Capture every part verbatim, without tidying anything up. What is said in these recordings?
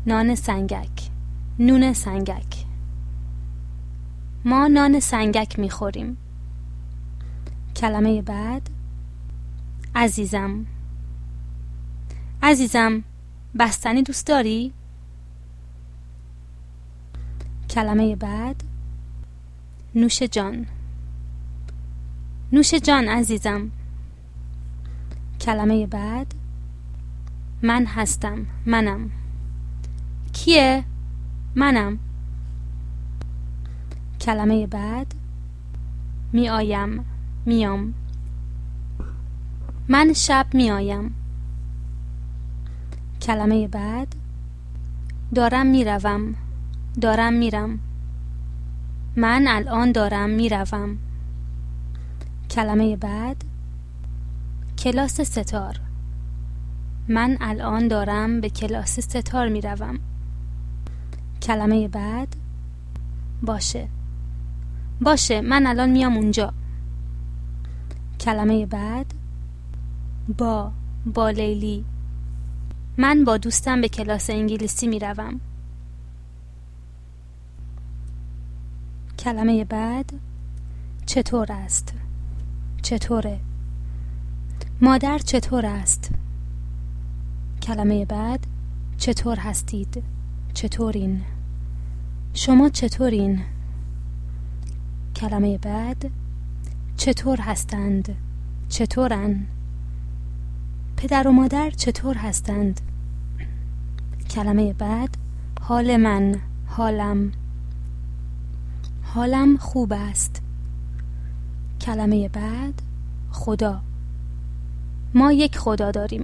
نان سنگک، نون سنگک. ما نان سنگک میخوریم. کلمه بعد عزیزم. عزیزم بستنی دوست داری؟ کلمه بعد نوش جان. نوش جان عزیزم. کلمه بعد من هستم، منم. کیه؟ منم. کلمه بعد می آیم، میام. من شب می آیم. کلمه بعد دارم می روم، دارم می رم. من الان دارم می روم. کلمه بعد کلاس ستار. من الان دارم به کلاس ستار می روم. کلمه بعد باشه. باشه من الان میام اونجا. کلمه بعد با با لیلی. من با دوستم به کلاس انگلیسی می روم. کلمه بعد چطور است؟ چطوره؟ مادر چطور است؟ کلمه بعد چطور هستید؟ چطورین؟ شما چطورین؟ کلمه بعد چطور هستند؟ چطورن؟ پدر و مادر چطور هستند؟ کلمه بعد حال من، حالم. حالم خوب است. کلمه بعد خدا. ما یک خدا داریم.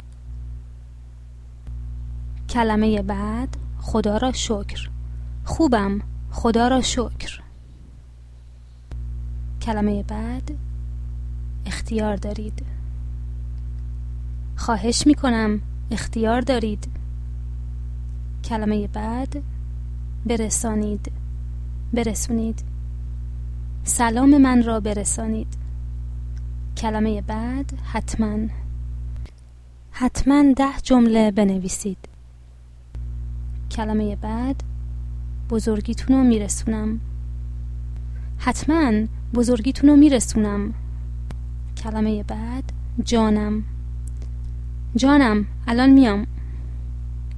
کلمه بعد خدا را شکر. خوبم، خدا را شکر. کلمه بعد اختیار دارید. خواهش میکنم اختیار دارید. کلمه بعد برسانید، برسونید. سلام من را برسانید. کلمه بعد حتما. حتما ده جمله بنویسید. کلمه بعد بزرگیتون رو میرسونم. حتما بزرگیتون رو میرسونم. کلمه بعد جانم. جانم الان میام.